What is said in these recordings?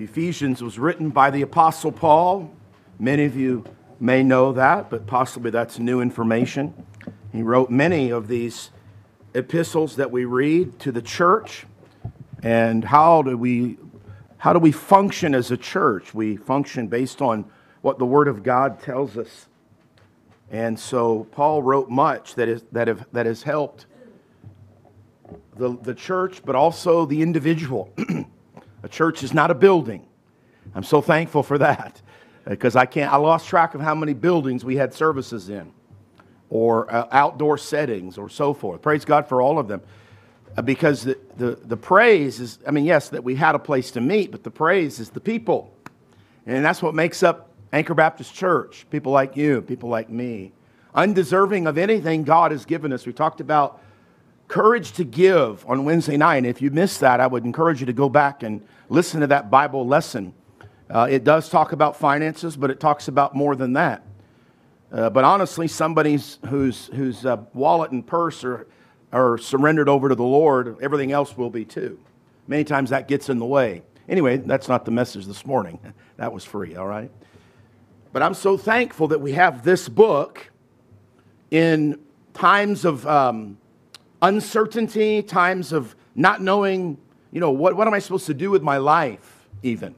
Ephesians was written by the Apostle Paul. Many of you may know that, but possibly that's new information. He wrote many of these epistles that we read to the church. And how do we function as a church? We function based on what the Word of God tells us. And so Paul wrote much that has helped the church, but also the individual. A church is not a building. I'm so thankful for that, because I lost track of how many buildings we had services in, or outdoor settings, or so forth. Praise God for all of them. Because the praise is, yes, that we had a place to meet, but the praise is the people. And that's what makes up Anchor Baptist Church. People like you, people like me. Undeserving of anything God has given us. We talked about courage to give on Wednesday night. And if you missed that, I would encourage you to go back and listen to that Bible lesson. It does talk about finances, but it talks about more than that. But honestly, somebody whose wallet and purse are surrendered over to the Lord, everything else will be too. Many times that gets in the way. Anyway, that's not the message this morning. That was free, all right? But I'm so thankful that we have this book in times of uncertainty, times of not knowing, what am I supposed to do with my life, even.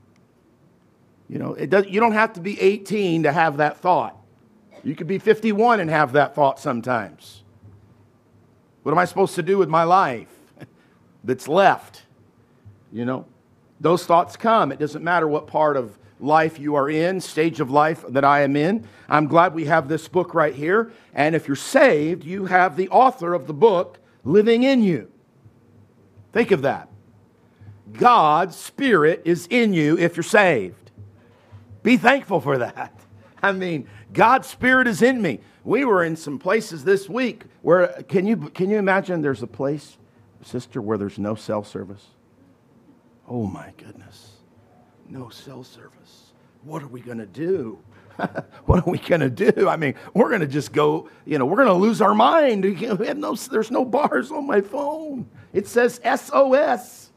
You don't have to be 18 to have that thought. You could be 51 and have that thought sometimes. What am I supposed to do with my life that's left? Those thoughts come. It doesn't matter what part of life you are in, stage of life that I am in. I'm glad we have this book right here. And if you're saved, you have the author of the book living in you. Think of that. God's Spirit is in you if you're saved. Be thankful for that. God's Spirit is in me. We were in some places this week where, can you imagine there's a place, sister, where there's no cell service? Oh my goodness. No cell service. What are we going to do? What are we going to do? We're going to just go, we're going to lose our mind. There's no bars on my phone. It says SOS.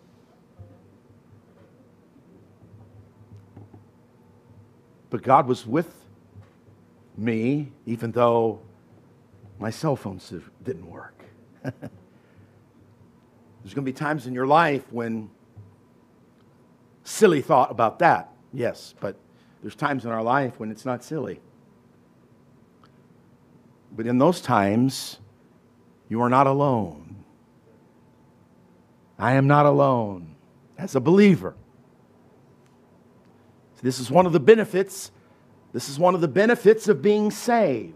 But God was with me, even though my cell phone didn't work. There's going to be times in your life when silly thought about that, yes, but there's times in our life when it's not silly. But in those times, you are not alone. I am not alone as a believer. So this is one of the benefits. This is one of the benefits of being saved.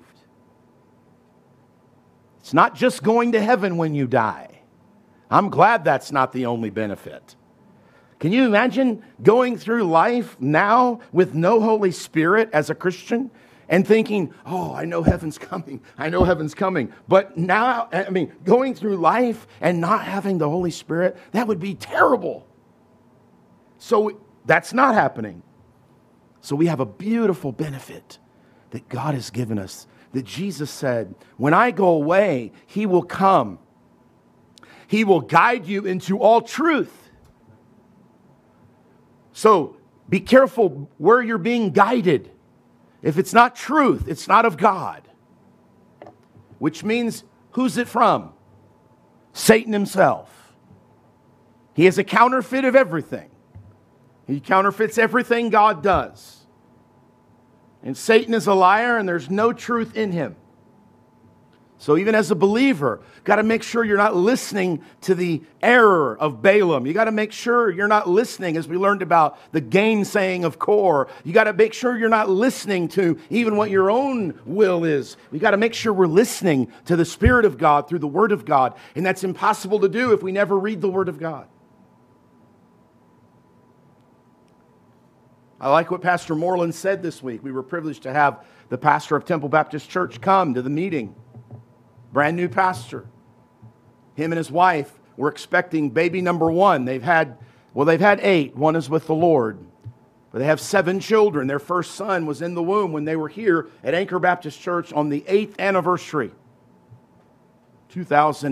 It's not just going to heaven when you die. I'm glad that's not the only benefit. Can you imagine going through life now with no Holy Spirit as a Christian and thinking, oh, I know heaven's coming. I know heaven's coming. But now, going through life and not having the Holy Spirit, that would be terrible. So that's not happening. So we have a beautiful benefit that God has given us, that Jesus said, when I go away, He will come. He will guide you into all truth. So be careful where you're being guided. If it's not truth, it's not of God. Which means, who's it from? Satan himself. He is a counterfeit of everything. He counterfeits everything God does. And Satan is a liar, and there's no truth in him. So even as a believer, got to make sure you're not listening to the error of Balaam. You got to make sure you're not listening, as we learned about the gainsaying of Kor. You got to make sure you're not listening to even what your own will is. We got to make sure we're listening to the Spirit of God through the Word of God. And that's impossible to do if we never read the Word of God. I like what Pastor Moreland said this week. We were privileged to have the pastor of Temple Baptist Church come to the meeting. Brand new pastor. Him and his wife were expecting baby number 1. They've had 8. One is with the Lord. But they have 7 children. Their first son was in the womb when they were here at Anchor Baptist Church on the 8th anniversary,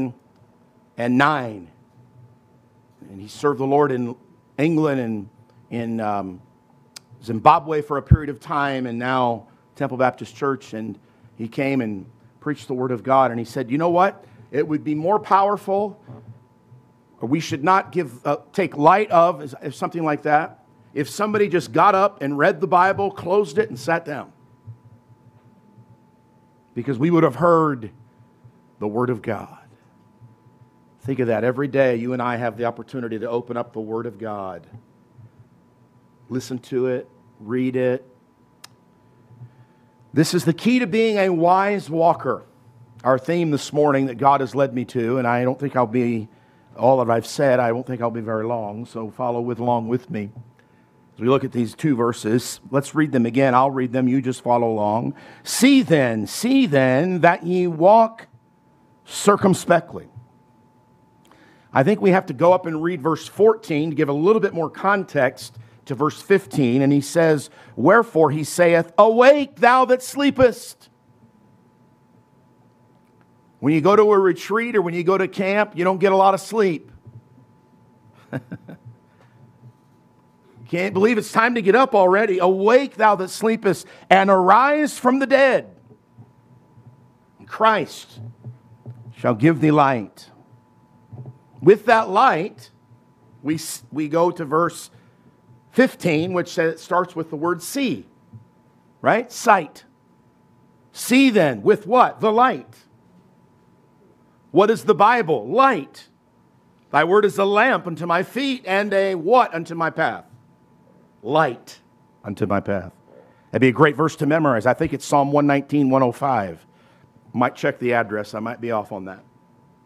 2009. And he served the Lord in England and in Zimbabwe for a period of time, and now Temple Baptist Church, and he came and preached the Word of God, and he said, you know what? It would be more powerful, or we should not take light of, if something like that, if somebody just got up and read the Bible, closed it, and sat down. Because we would have heard the Word of God. Think of that. Every day, you and I have the opportunity to open up the Word of God. Listen to it, read it. This is the key to being a wise walker. Our theme this morning that God has led me to, and I don't think I'll be, all that I've said, I don't think I'll be very long, so follow along with me. As we look at these two verses, let's read them again. I'll read them, you just follow along. See then that ye walk circumspectly. I think we have to go up and read verse 14 to give a little bit more context to verse 15. And he says, wherefore he saith, awake thou that sleepest. When you go to a retreat or when you go to camp, you don't get a lot of sleep. Can't believe it's time to get up already. Awake thou that sleepest, and arise from the dead. Christ shall give thee light. With that light, we go to verse 15, which starts with the word see. Right? Sight. See then, with what? The light. What is the Bible? Light. Thy word is a lamp unto my feet and a what unto my path? Light unto my path. That'd be a great verse to memorize. I think it's Psalm 119, 105. Might check the address. I might be off on that.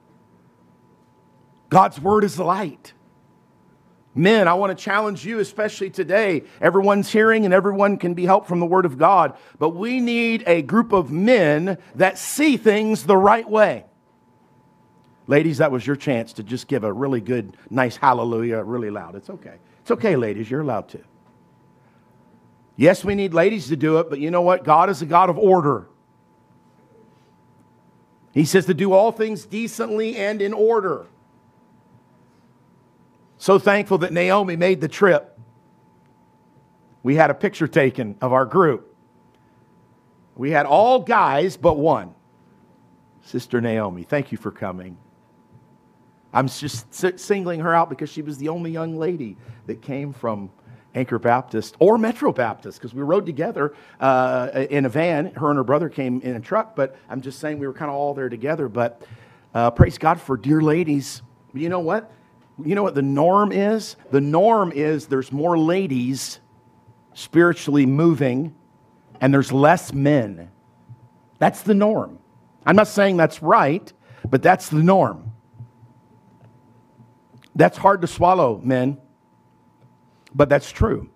God's word is the light. Men, I want to challenge you, especially today. Everyone's hearing and everyone can be helped from the word of God. But we need a group of men that see things the right way. Ladies, that was your chance to just give a really good, nice hallelujah really loud. It's okay. It's okay, ladies. You're allowed to. Yes, we need ladies to do it, but you know what? God is a God of order. He says to do all things decently and in order. So thankful that Naomi made the trip. We had a picture taken of our group. We had all guys but one. Sister Naomi, thank you for coming. I'm just singling her out because she was the only young lady that came from Anchor Baptist or Metro Baptist, because we rode together in a van. Her and her brother came in a truck, but I'm just saying we were kind of all there together. But praise God for dear ladies. You know what? You know what the norm is? The norm is there's more ladies spiritually moving and there's less men. That's the norm. I'm not saying that's right, but that's the norm. That's hard to swallow, men, but that's true.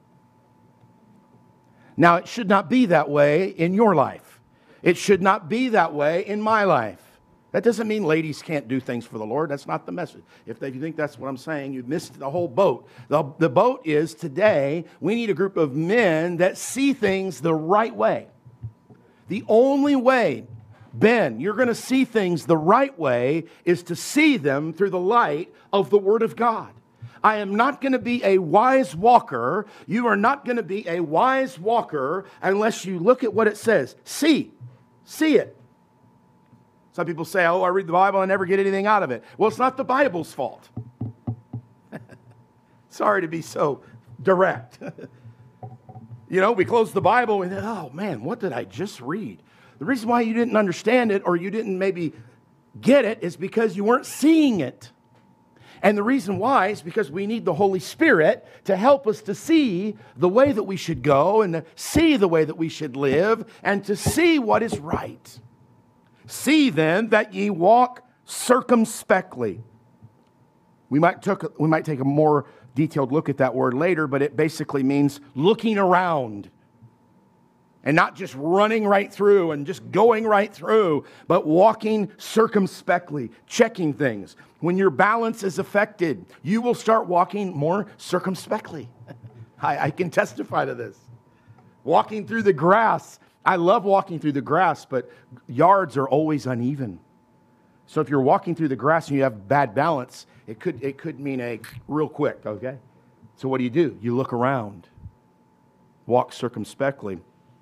Now, it should not be that way in your life. It should not be that way in my life. That doesn't mean ladies can't do things for the Lord. That's not the message. If you think that's what I'm saying, you've missed the whole boat. The boat is today, we need a group of men that see things the right way. The only way, Ben, you're going to see things the right way is to see them through the light of the Word of God. I am not going to be a wise walker. You are not going to be a wise walker unless you look at what it says. See it. Some people say, oh, I read the Bible and I never get anything out of it. Well, it's not the Bible's fault. Sorry to be so direct. We close the Bible and then, oh man, what did I just read? The reason why you didn't understand it or you didn't maybe get it is because you weren't seeing it. And the reason why is because we need the Holy Spirit to help us to see the way that we should go and to see the way that we should live and to see what is right. See then that ye walk circumspectly. We might take a more detailed look at that word later, but it basically means looking around and not just running right through and just going right through, but walking circumspectly, checking things. When your balance is affected, you will start walking more circumspectly. I can testify to this. Walking through the grass. I love walking through the grass, but yards are always uneven. So if you're walking through the grass and you have bad balance, it could mean a real quick, okay? So what do? You look around. Walk circumspectly.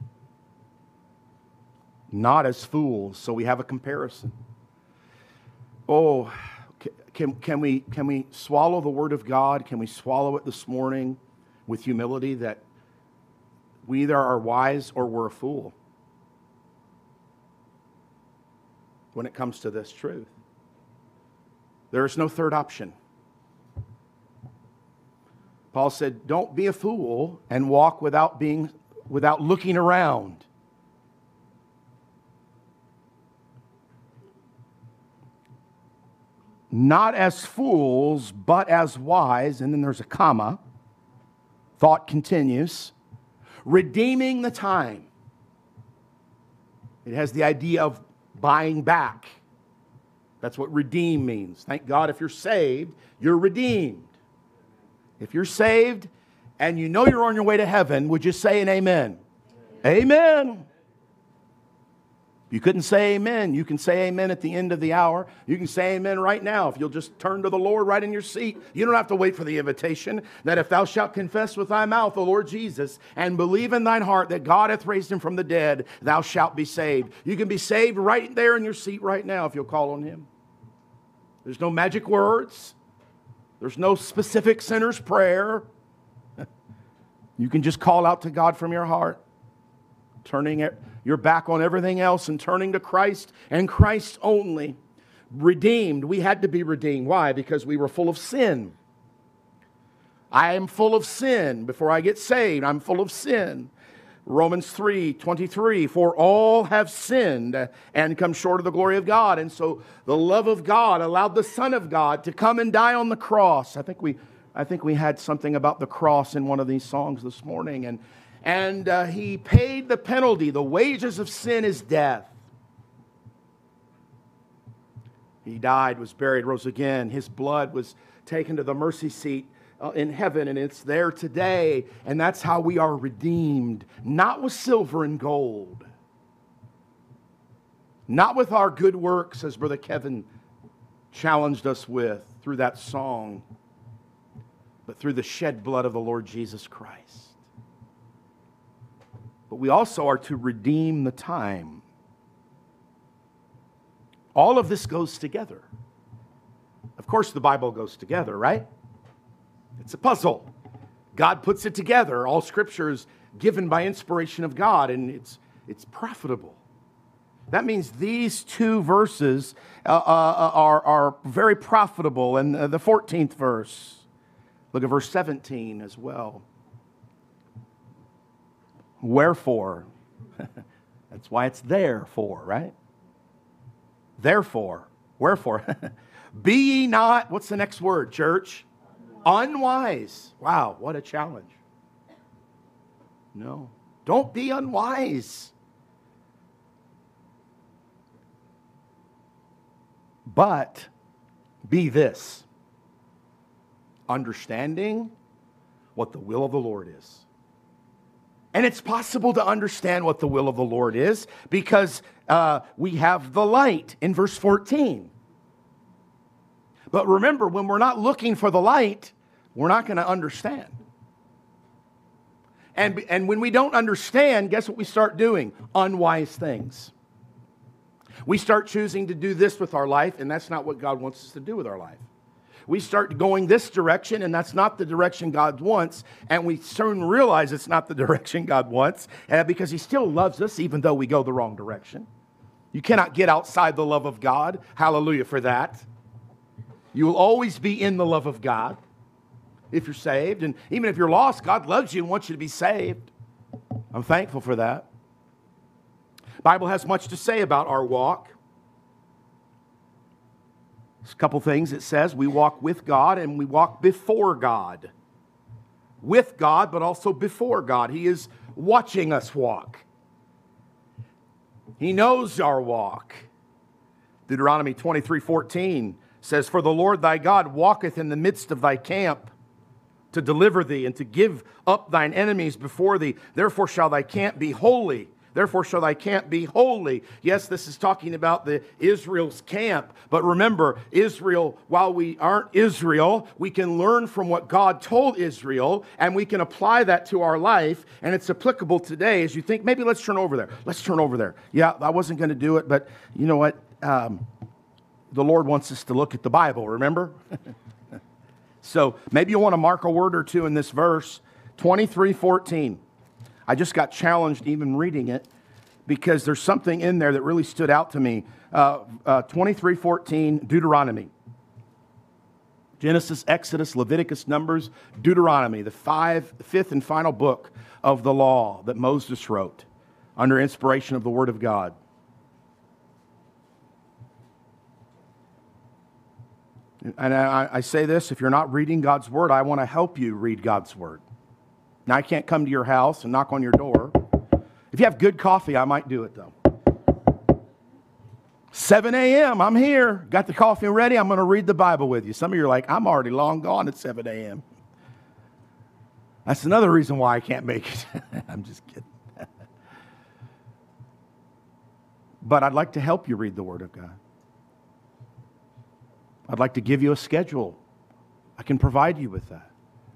Not as fools. So we have a comparison. Oh, can we swallow the Word of God? Can we swallow it this morning with humility that we either are wise or we're a fool when it comes to this truth? There is no third option. Paul said, don't be a fool and walk without looking around. Not as fools, but as wise, and then there's a comma. Thought continues. Redeeming the time. It has the idea of buying back. That's what redeem means. Thank God if you're saved, you're redeemed. If you're saved and you know you're on your way to heaven, would you say an amen? Amen. You couldn't say amen. You can say amen at the end of the hour. You can say amen right now if you'll just turn to the Lord right in your seat. You don't have to wait for the invitation. That if thou shalt confess with thy mouth the Lord Jesus and believe in thine heart that God hath raised him from the dead, thou shalt be saved. You can be saved right there in your seat right now if you'll call on him. There's no magic words. There's no specific sinner's prayer. You can just call out to God from your heart, turning your back on everything else and turning to Christ and Christ only. Redeemed. We had to be redeemed. Why? Because we were full of sin. I am full of sin. Before I get saved, I'm full of sin. Romans 3:23, for all have sinned and come short of the glory of God. And so the love of God allowed the Son of God to come and die on the cross. I think we had something about the cross in one of these songs this morning. And he paid the penalty. The wages of sin is death. He died, was buried, rose again. His blood was taken to the mercy seat in heaven, and it's there today. And that's how we are redeemed. Not with silver and gold. Not with our good works, as Brother Kevin challenged us with through that song, but through the shed blood of the Lord Jesus Christ. But we also are to redeem the time. All of this goes together. Of course, the Bible goes together, right? It's a puzzle. God puts it together. All Scripture is given by inspiration of God, and it's profitable. That means these two verses are very profitable. And the 14th verse, look at verse 17 as well. Wherefore, that's why it's therefore, right? Therefore, wherefore, be ye not, what's the next word, church? Unwise. Wow, what a challenge. No, don't be unwise. But be this, understanding what the will of the Lord is. And it's possible to understand what the will of the Lord is because we have the light in verse 14. But remember, when we're not looking for the light, we're not going to understand. And when we don't understand, guess what we start doing? Unwise things. We start choosing to do this with our life, and that's not what God wants us to do with our life. We start going this direction, and that's not the direction God wants, and we soon realize it's not the direction God wants because He still loves us even though we go the wrong direction. You cannot get outside the love of God. Hallelujah for that. You will always be in the love of God if you're saved, and even if you're lost, God loves you and wants you to be saved. I'm thankful for that. The Bible has much to say about our walk. There's a couple things it says. We walk with God and we walk before God. With God, but also before God. He is watching us walk. He knows our walk. Deuteronomy 23:14 says, for the Lord thy God walketh in the midst of thy camp to deliver thee and to give up thine enemies before thee. Therefore shall thy camp be holy. Therefore shall thy camp be holy. Yes, this is talking about the Israel's camp. But remember, Israel, while we aren't Israel, we can learn from what God told Israel, and we can apply that to our life, and it's applicable today. As you think, maybe let's turn over there. Let's turn over there. Yeah, I wasn't going to do it, but you know what? The Lord wants us to look at the Bible, remember? So maybe you want to mark a word or two in this verse, 23:14. I just got challenged even reading it because there's something in there that really stood out to me. 23:14, Deuteronomy. Genesis, Exodus, Leviticus, Numbers, Deuteronomy, the fifth and final book of the law that Moses wrote under inspiration of the Word of God. And I say this, if you're not reading God's Word, I want to help you read God's Word. Now, I can't come to your house and knock on your door. If you have good coffee, I might do it, though. 7 a.m., I'm here. Got the coffee ready. I'm going to read the Bible with you. Some of you are like, I'm already long gone at 7 a.m. That's another reason why I can't make it. I'm just kidding. But I'd like to help you read the Word of God. I'd like to give you a schedule. I can provide you with that.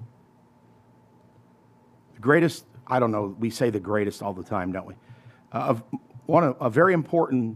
The greatest, I don't know, we say the greatest all the time, don't we? A very important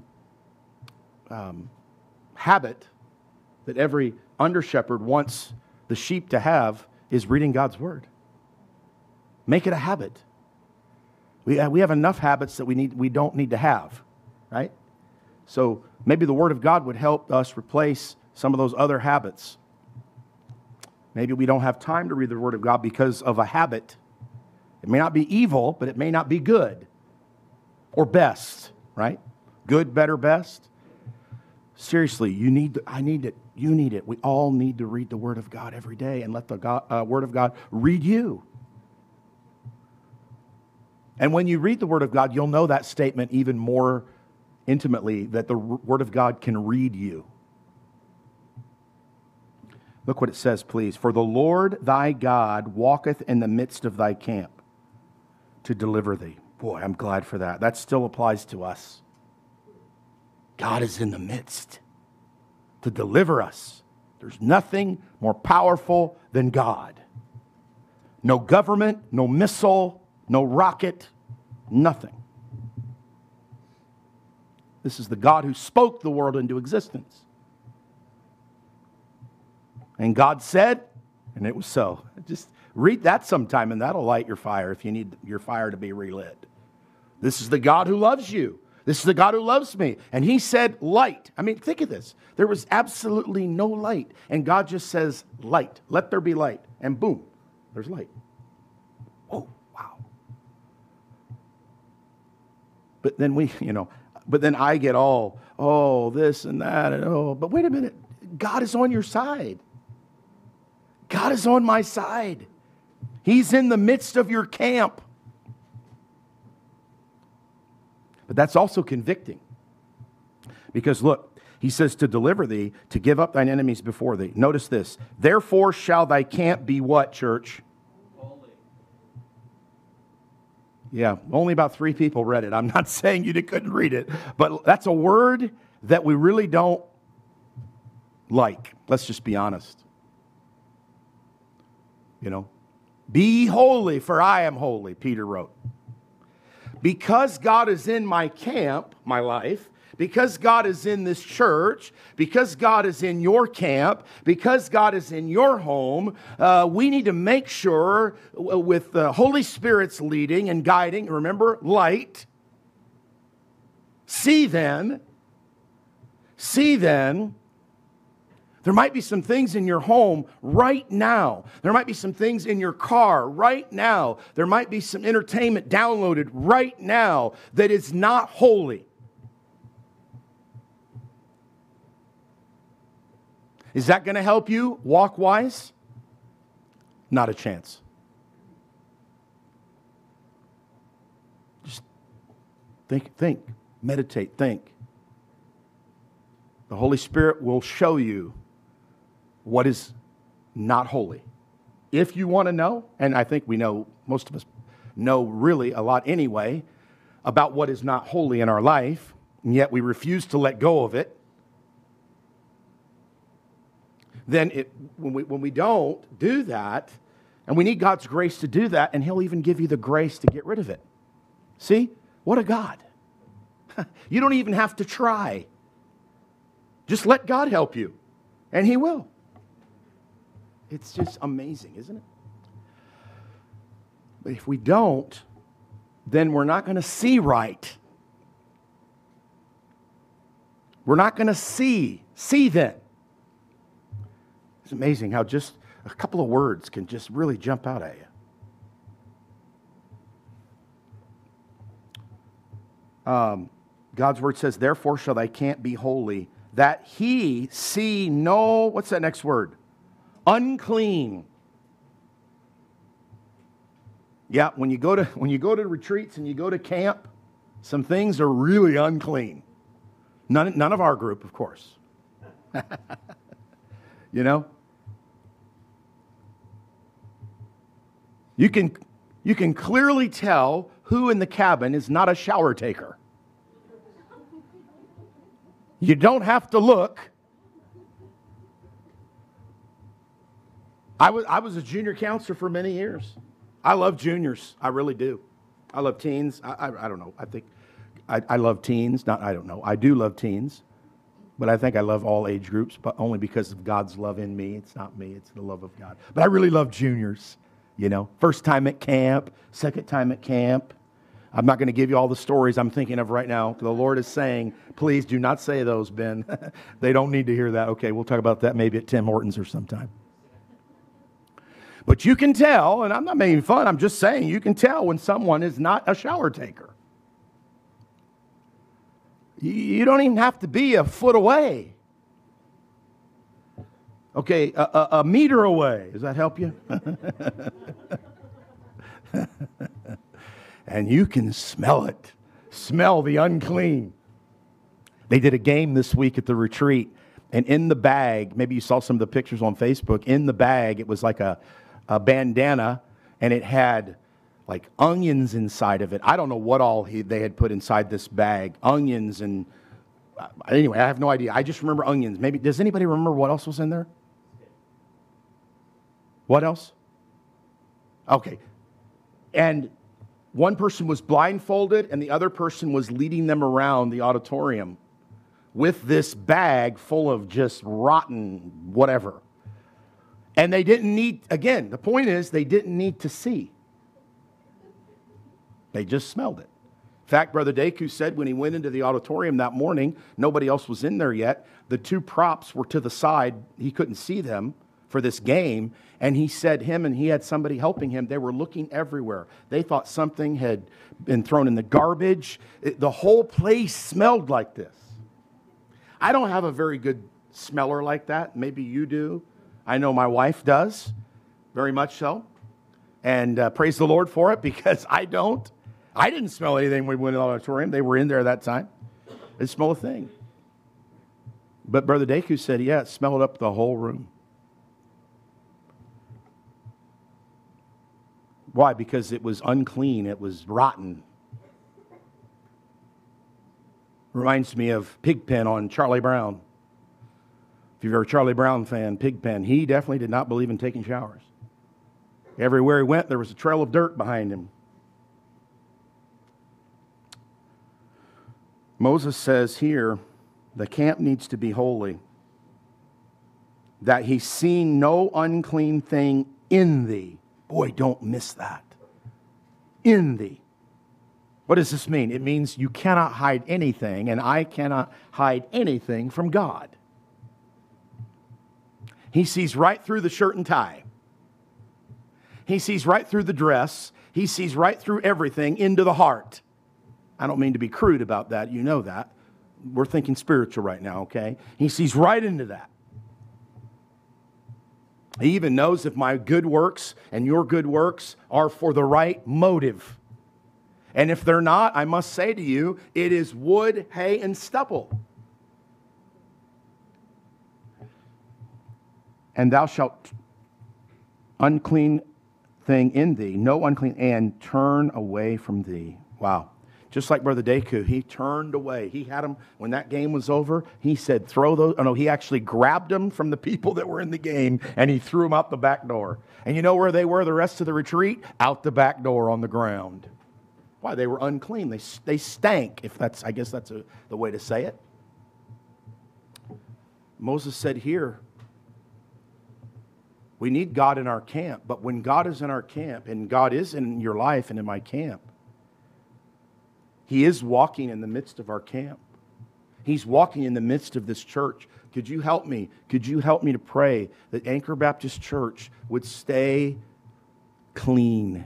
habit that every under-shepherd wants the sheep to have is reading God's Word. Make it a habit. We have enough habits that we don't need to have, right? So maybe the Word of God would help us replace some of those other habits. Maybe we don't have time to read the Word of God because of a habit. It may not be evil, but it may not be good or best, right? Good, better, best. Seriously, I need it. You need it. We all need to read the Word of God every day and let the Word of God read you. And when you read the Word of God, you'll know that statement even more intimately, that the Word of God can read you. Look what it says, please. For the Lord thy God walketh in the midst of thy camp to deliver thee. Boy, I'm glad for that. That still applies to us. God is in the midst to deliver us. There's nothing more powerful than God. No government, no missile, no rocket, nothing. This is the God who spoke the world into existence. And God said, and it was so. Just read that sometime and that'll light your fire if you need your fire to be relit. This is the God who loves you. This is the God who loves me. And He said light. I mean, think of this. There was absolutely no light. And God just says light. Let there be light. And boom, there's light. Oh, wow. But then I get all, this and that. And but wait a minute. God is on your side. God is on my side. He's in the midst of your camp. But that's also convicting. Because look, He says to deliver thee, to give up thine enemies before thee. Notice this. Therefore shall thy camp be what, church? Holy. Yeah, only about 3 people read it. I'm not saying you couldn't read it. But that's a word that we really don't like. Let's just be honest. Be holy, for I am holy, Peter wrote. Because God is in my camp, my life, because God is in this church, because God is in your camp, because God is in your home, we need to make sure with the Holy Spirit's leading and guiding, remember, light. See then, there might be some things in your home right now. There might be some things in your car right now. There might be some entertainment downloaded right now that is not holy. Is that going to help you walk wise? Not a chance. Just think, meditate, think. The Holy Spirit will show you what is not holy. If you want to know, and I think we know, most of us know really a lot anyway, about what is not holy in our life, and yet we refuse to let go of it, then when we don't do that, and we need God's grace to do that, and He'll even give you the grace to get rid of it. See? What a God. You don't even have to try. Just let God help you, and He will. It's just amazing, isn't it? But if we don't, then we're not going to see right. We're not going to see then. It's amazing how just a couple of words can just really jump out at you. God's word says, therefore shall thy camp be holy, that he see no, what's that next word? Unclean. Yeah, when you go to retreats and you go to camp, some things are really unclean. None of our group, of course. You know? You can clearly tell who in the cabin is not a shower taker. You don't have to look. I was a junior counselor for many years. I love juniors. I really do. I love teens. I don't know. I think I love teens. I don't know. I do love teens. But I think I love all age groups, but only because of God's love in me. It's not me. It's the love of God. But I really love juniors. You know, first time at camp, second time at camp. I'm not going to give you all the stories I'm thinking of right now. The Lord is saying, please do not say those, Ben. They don't need to hear that. Okay, we'll talk about that maybe at Tim Hortons or sometime. But you can tell, and I'm not making fun, I'm just saying, you can tell when someone is not a shower taker. You don't even have to be a foot away. Okay, a meter away. Does that help you? And you can smell it. Smell the unclean. They did a game this week at the retreat, and in the bag, maybe you saw some of the pictures on Facebook, in the bag, it was like a bandana, and it had like onions inside of it. I don't know what all they had put inside this bag. Onions and... Anyway, I have no idea. I just remember onions. Maybe, does anybody remember what else was in there? What else? Okay. And one person was blindfolded and the other person was leading them around the auditorium with this bag full of just rotten whatever. And they didn't need, again, the point is they didn't need to see. They just smelled it. In fact, Brother Deku said when he went into the auditorium that morning, nobody else was in there yet. The two props were to the side. He couldn't see them for this game. And he said he had somebody helping him. They were looking everywhere. They thought something had been thrown in the garbage. The whole place smelled like this. I don't have a very good smeller like that. Maybe you do. I know my wife does, very much so. And praise the Lord for it, because I don't. I didn't smell anything when we went to the auditorium. They were in there that time. I didn't smell a thing. But Brother Deku said, yeah, it smelled up the whole room. Why? Because it was unclean. It was rotten. Reminds me of Pigpen on Charlie Brown. If you're a Charlie Brown fan, Pigpen, he definitely did not believe in taking showers. Everywhere he went, there was a trail of dirt behind him. Moses says here, the camp needs to be holy, that he's seen no unclean thing in thee. Boy, don't miss that. In thee. What does this mean? It means you cannot hide anything, and I cannot hide anything from God. He sees right through the shirt and tie. He sees right through the dress. He sees right through everything into the heart. I don't mean to be crude about that. You know that. We're thinking spiritual right now, okay? He sees right into that. He even knows if my good works and your good works are for the right motive. And if they're not, I must say to you, it is wood, hay, and stubble. And thou shalt unclean thing in thee, no unclean, and turn away from thee. Wow. Just like Brother Deku, he turned away. He had them, when that game was over, he said, throw those. Oh no, he actually grabbed them from the people that were in the game and he threw them out the back door. And you know where they were the rest of the retreat? Out the back door on the ground. Why? They were unclean. They stank, if that's, I guess that's the way to say it. Moses said here, we need God in our camp, but when God is in our camp, and God is in your life and in my camp, He is walking in the midst of our camp. He's walking in the midst of this church. Could you help me? Could you help me to pray that Anchor Baptist Church would stay clean?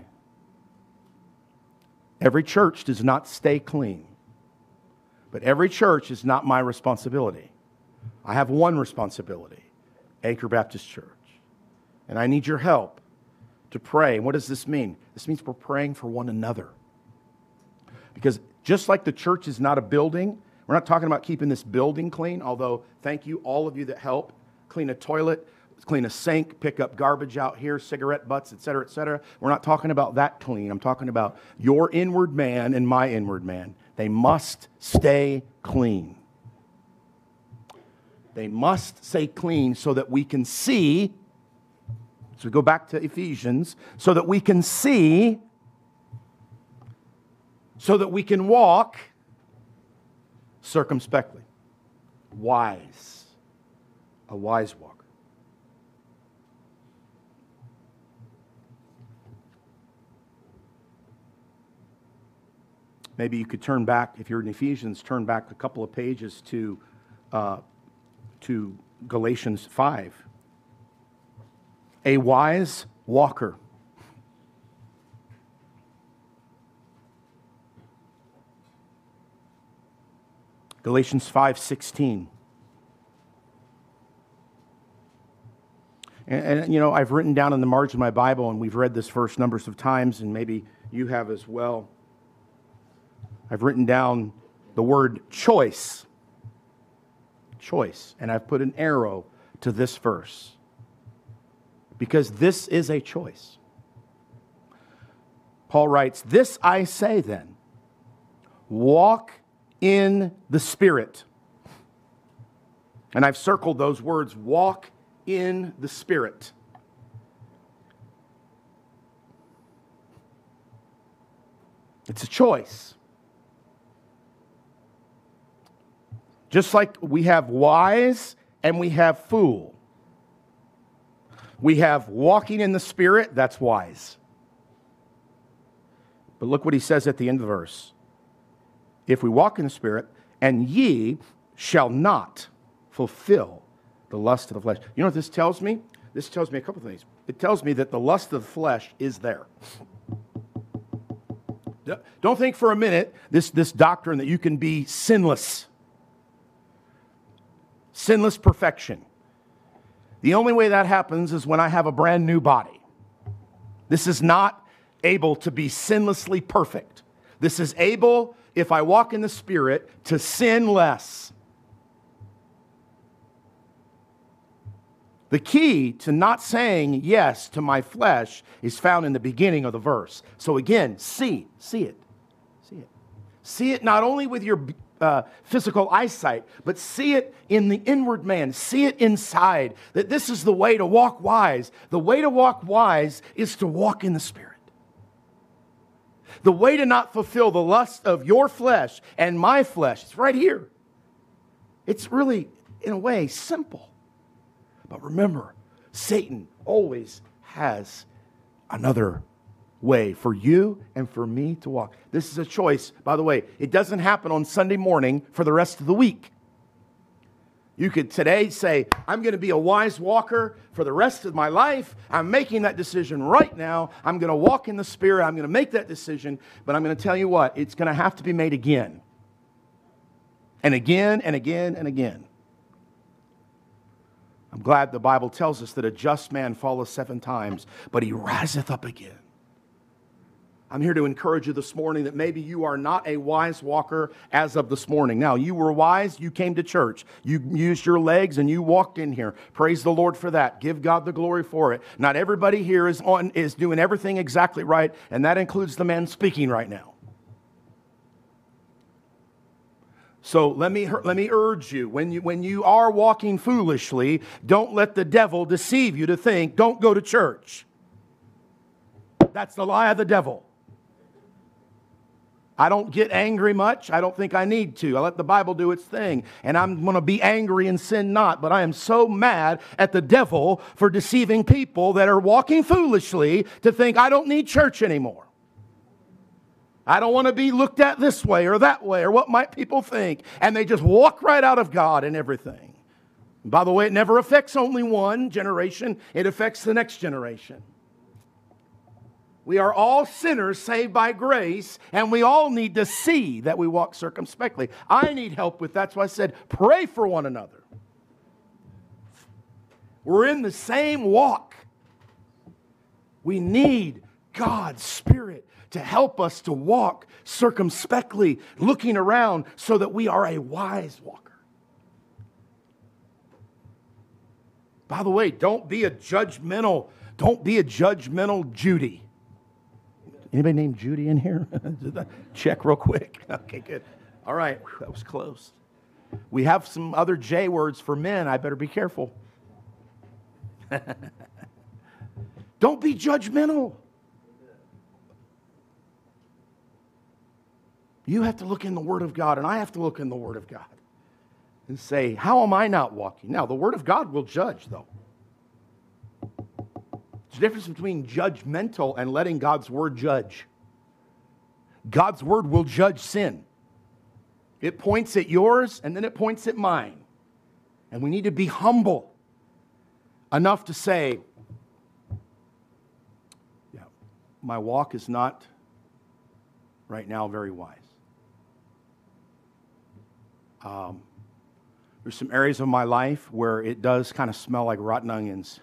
Every church does not stay clean, but every church is not my responsibility. I have one responsibility, Anchor Baptist Church. And I need your help to pray. What does this mean? This means we're praying for one another. Because just like the church is not a building, we're not talking about keeping this building clean, although thank you, all of you that help clean a toilet, clean a sink, pick up garbage out here, cigarette butts, etc., etc. We're not talking about that clean. I'm talking about your inward man and my inward man. They must stay clean. They must stay clean so that we can see. So we go back to Ephesians, so that we can see, so that we can walk circumspectly. Wise. A wise walker. Maybe you could turn back, if you're in Ephesians, turn back a couple of pages to Galatians 5. A wise walker. Galatians 5:16. And you know, I've written down in the margin of my Bible, and we've read this verse numbers of times, and maybe you have as well. I've written down the word choice. Choice. And I've put an arrow to this verse. Because this is a choice. Paul writes, "This I say then, walk in the Spirit." And I've circled those words, walk in the Spirit. It's a choice. Just like we have wise and we have fool. We have walking in the Spirit, that's wise. But look what he says at the end of the verse. If we walk in the Spirit, and ye shall not fulfill the lust of the flesh. You know what this tells me? This tells me a couple of things. It tells me that the lust of the flesh is there. Don't think for a minute this doctrine that you can be sinless. Sinless perfection. The only way that happens is when I have a brand new body. This is not able to be sinlessly perfect. This is able, if I walk in the Spirit, to sin less. The key to not saying yes to my flesh is found in the beginning of the verse. So again, see it. See it not only with your physical eyesight, but see it in the inward man. See it inside, that this is the way to walk wise. The way to walk wise is to walk in the Spirit. The way to not fulfill the lust of your flesh and my flesh, it's right here. It's really, in a way, simple. But remember, Satan always has another way for you and for me to walk. This is a choice. By the way, it doesn't happen on Sunday morning for the rest of the week. You could today say, I'm going to be a wise walker for the rest of my life. I'm making that decision right now. I'm going to walk in the Spirit. I'm going to make that decision. But I'm going to tell you what, it's going to have to be made again. And again and again and again. I'm glad the Bible tells us that a just man falleth 7 times, but he riseth up again. I'm here to encourage you this morning that maybe you are not a wise walker as of this morning. Now, you were wise, you came to church. You used your legs and you walked in here. Praise the Lord for that. Give God the glory for it. Not everybody here is doing everything exactly right, and that includes the man speaking right now. So let me urge you, when you are walking foolishly, don't let the devil deceive you to think, don't go to church. That's the lie of the devil. I don't get angry much. I don't think I need to. I let the Bible do its thing. And I'm going to be angry and sin not. But I am so mad at the devil for deceiving people that are walking foolishly to think I don't need church anymore. I don't want to be looked at this way or that way or what might people think. And they just walk right out of God and everything. And by the way, it never affects only one generation. It affects the next generation. We are all sinners saved by grace, and we all need to see that we walk circumspectly. I need help with that. That's why I said, pray for one another. We're in the same walk. We need God's Spirit to help us to walk circumspectly, looking around so that we are a wise walker. By the way, don't be a judgmental Judy. Anybody named Judy in here? Check real quick. Okay, good. All right, that was close. We have some other J words for men. I better be careful. Don't be judgmental. You have to look in the Word of God, and I have to look in the Word of God and say, how am I not walking? Now, the Word of God will judge, though. There's a difference between judgmental and letting God's Word judge. God's Word will judge sin. It points at yours, and then it points at mine. And we need to be humble enough to say, yeah, my walk is not right now very wise. There's some areas of my life where it does kind of smell like rotten onions.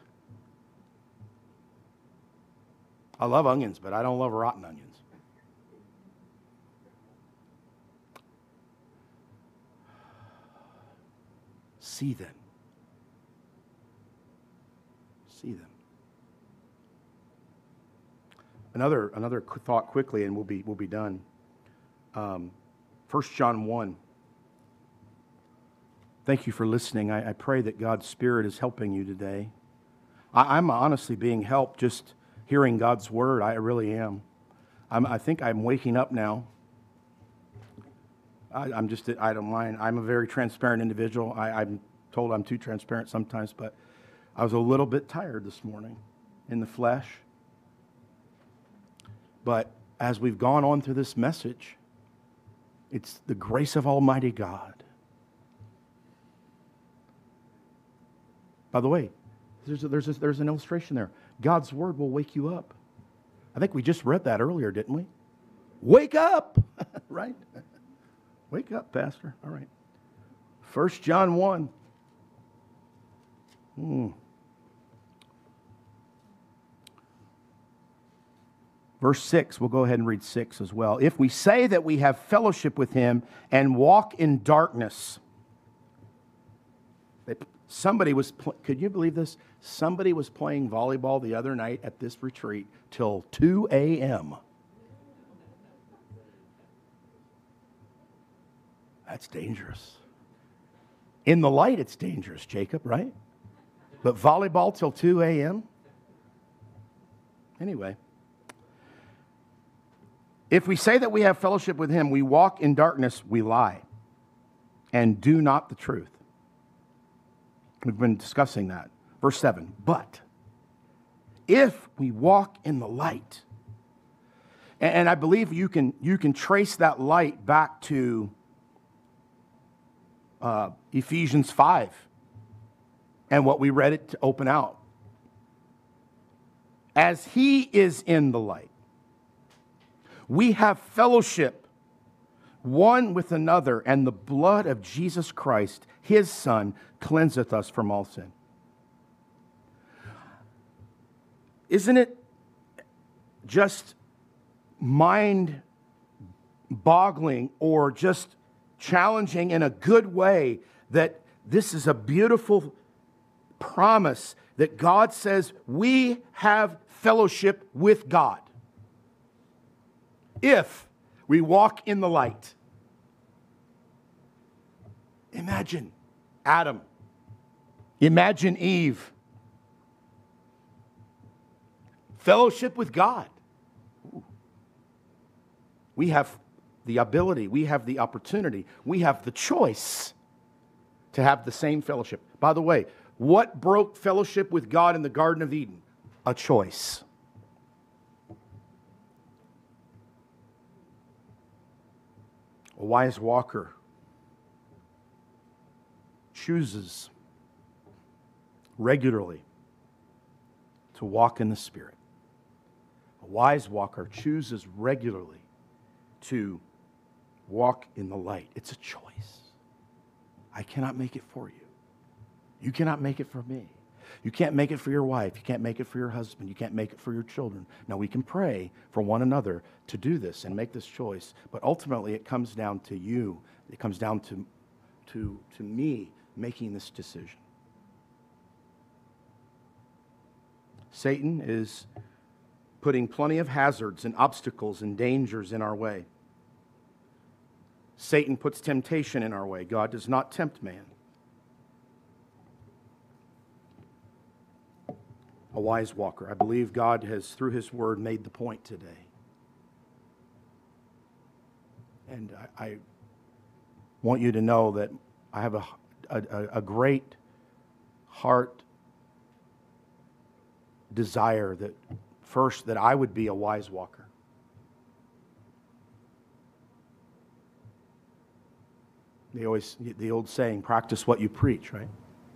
I love onions, but I don't love rotten onions. See them. See them. Another thought quickly, and we'll be done. 1 John 1. Thank you for listening. I pray that God's Spirit is helping you today. I'm honestly being helped just hearing God's Word. I really am. I think I'm waking up now. I don't mind. I'm a very transparent individual. I'm told I'm too transparent sometimes, but I was a little bit tired this morning in the flesh. But as we've gone on through this message, it's the grace of Almighty God. By the way, there's an illustration there. God's Word will wake you up. I think we just read that earlier, didn't we? Wake up! Right? Wake up, Pastor. All right. 1 John 1. Verse 6, we'll go ahead and read 6 as well. If we say that we have fellowship with Him and walk in darkness. Could you believe this? Somebody was playing volleyball the other night at this retreat till 2 a.m. That's dangerous. In the light, it's dangerous, Jacob, right? But volleyball till 2 a.m.? Anyway. If we say that we have fellowship with Him, we walk in darkness, we lie, and do not the truth. We've been discussing that. Verse 7, but if we walk in the light, and I believe you can trace that light back to Ephesians 5 and what we read it to open out. As He is in the light, we have fellowship one with another, and the blood of Jesus Christ, His Son, cleanseth us from all sin. Isn't it just mind-boggling or just challenging in a good way that this is a beautiful promise that God says we have fellowship with God if we walk in the light? Imagine Adam. Imagine Eve. Fellowship with God. Ooh. We have the ability, we have the opportunity, we have the choice to have the same fellowship. By the way, what broke fellowship with God in the Garden of Eden? A choice. A wise walker chooses regularly to walk in the Spirit. A wise walker chooses regularly to walk in the light. It's a choice. I cannot make it for you. You cannot make it for me. You can't make it for your wife. You can't make it for your husband. You can't make it for your children. Now, we can pray for one another to do this and make this choice, but ultimately it comes down to you. It comes down to me making this decision. Satan is putting plenty of hazards and obstacles and dangers in our way. Satan puts temptation in our way. God does not tempt man. A wise walker. I believe God has, through His Word, made the point today. And I want you to know that I have a great heart desire that, first, that I would be a wise walker. The old saying, practice what you preach, right?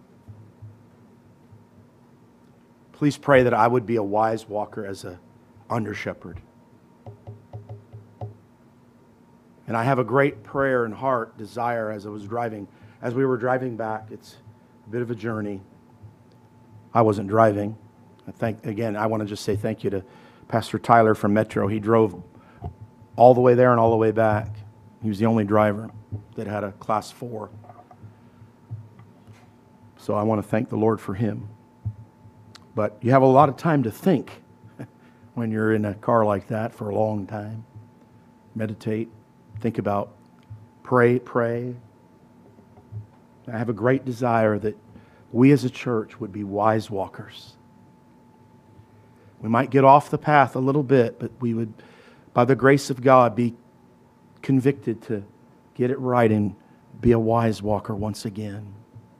Please pray that I would be a wise walker as a under shepherd. And I have a great prayer and heart desire as we were driving back. It's a bit of a journey. I wasn't driving. I want to just say thank you to Pastor Tyler from Metro. He drove all the way there and all the way back. He was the only driver that had a class 4. So I want to thank the Lord for him. But you have a lot of time to think when you're in a car like that for a long time. Meditate, think about, pray. I have a great desire that we as a church would be wise walkers. We might get off the path a little bit, but we would, by the grace of God, be convicted to get it right and be a wise walker once again.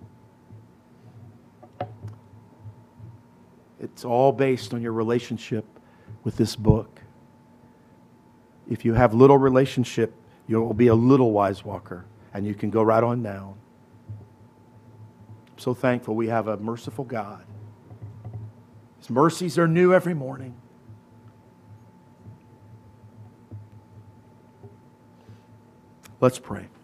It's all based on your relationship with this book. If you have little relationship, you will be a little wise walker, and you can go right on down. I'm so thankful we have a merciful God. His mercies are new every morning. Let's pray.